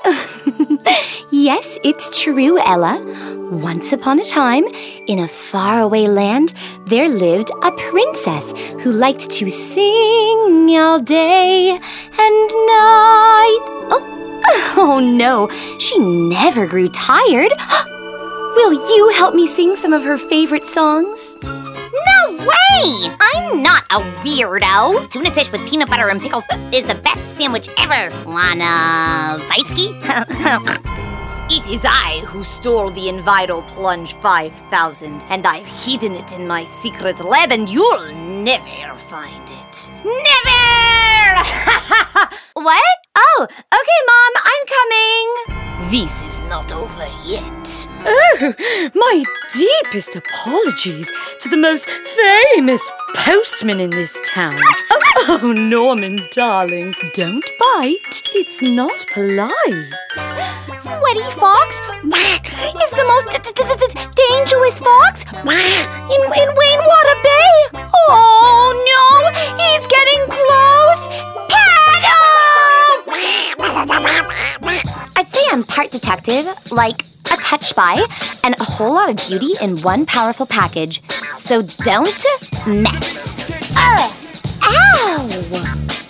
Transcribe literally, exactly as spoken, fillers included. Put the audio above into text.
Yes, it's true, Ella. Once upon a time, in a faraway land, there lived a princess who liked to sing all day and night. Oh, oh no, she never grew tired. Will you help me sing some of her favorite songs? No way! I'm not a weirdo. Tuna fish with peanut butter and pickles is the best sandwich ever. Wanna Weitsky? It is I who stole the Invital Plunge five thousand, and I've hidden it in my secret lab, and you'll never find it. Never! What? Oh, okay, Mom, I'm coming. This is not over yet. Oh, my deepest apologies to the most famous postman in this town. Oh, oh, Norman, darling, don't bite. It's not polite. Sweaty Fox is the most d- d- d- dangerous fox in, in Rainwater Bay. Oh, no, he's getting close. I'd say I'm part detective, like a touch spy, and a whole lot of beauty in one powerful package. So don't mess. Ugh. Ow!